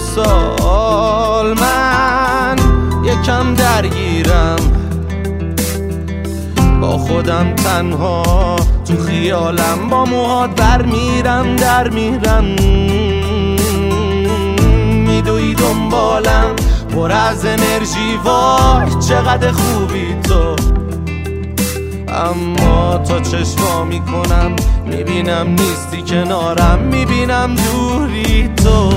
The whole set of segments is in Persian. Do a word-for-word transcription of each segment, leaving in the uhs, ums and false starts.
امسال من یکم درگیرم، با خودم تنها تو خیالم، با موهات بر میرم در میرم، میدوی دنبالم پر از انرژی، وای چقدر خوبی تو. اما تا چشما میکنم میبینم نیستی کنارم، میبینم دوری تو.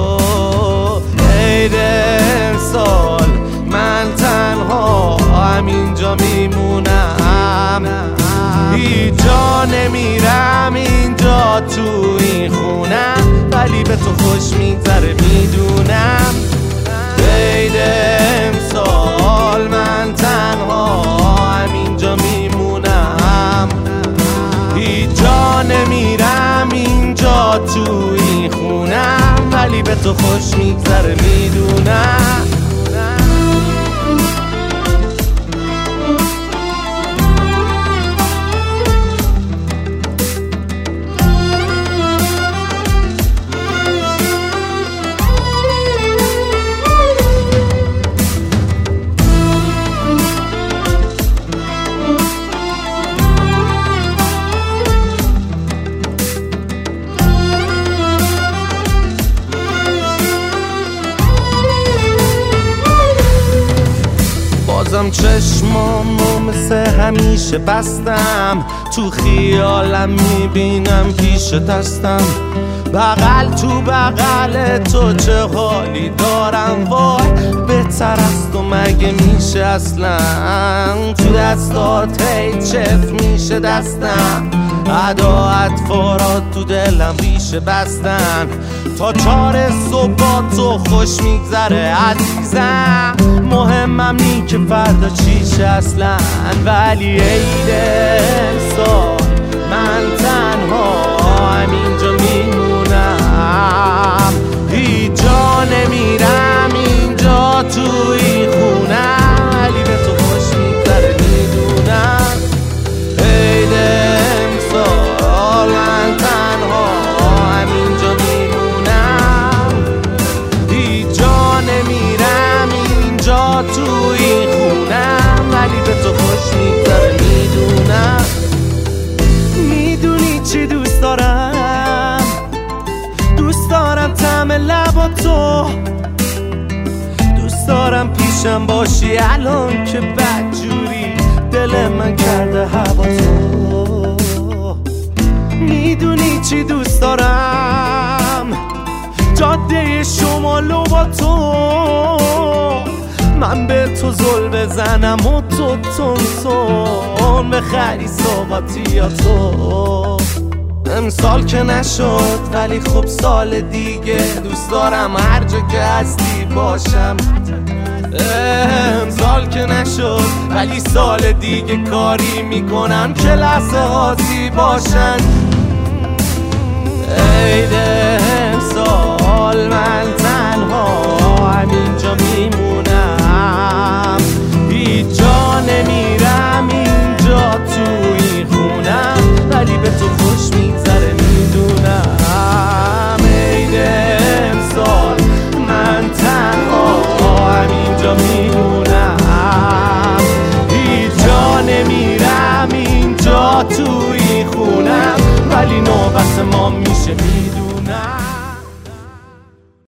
عید امسال من تنها همینجا میمونم، هیچ جا نمیرم اینجا تو این خونم، ولی به تو خوش میگذره میدونم. عید امسال من تنها همینجا میمونم، هیچ جا نمیرم اینجا تو این خونم، ولی به تو خوش میگذره میدونم. بازم چشمامو مثل همیشه بستم، تو خیالم میبینم پیش دستم، بغل تو بغل تو چه حالی دارم، وای بهتر از تو مگه میشه اصلا، تو دستات هی چف میشه دستم، ادا اطفارات تو دلم ریشه بستن، تا چار صبح با تو خوش میگذره عزیزم، مهمم نی که فردا چیشه اصلا، ولی عید امسال من تنها همینجا میمونم، هیچ جا نمیرم اینجا تو این خونم، ولی به تو خوش میگذره میدونم. عید امسال من تنها همینجا میمونم، هیچ جا نمیرم اینجا تو این خونم، ولی به تو خوش میگذره میدونم. میدونی چی دوست دارم؟ دوست دارم طعم لبا تو، دوست دارم پیشم باشی الان که بدجوری دل من کرده هوا تو. میدونی چی دوست دارم؟ جاده شمالو با تو، من به تو زل بزنم و تو تون تون بخری سوقاتی تو. امسال که نشد ولی خب سال دیگه دوست دارم هر جا که هستی باشم. امسال که نشد ولی سال دیگه کاری میکنم که لحظه هاتی باشن. عید امسال من تنها همینجا میمونم، هیچ جا نمیرم اینجا تو این خونم، ولی به تو خوش میگذره میدونم. عید امسال من تنها همینجا میمونم، هیچ جا نمیرم اینجا تو این خونم، ولی نوبت ما میشه میدونم.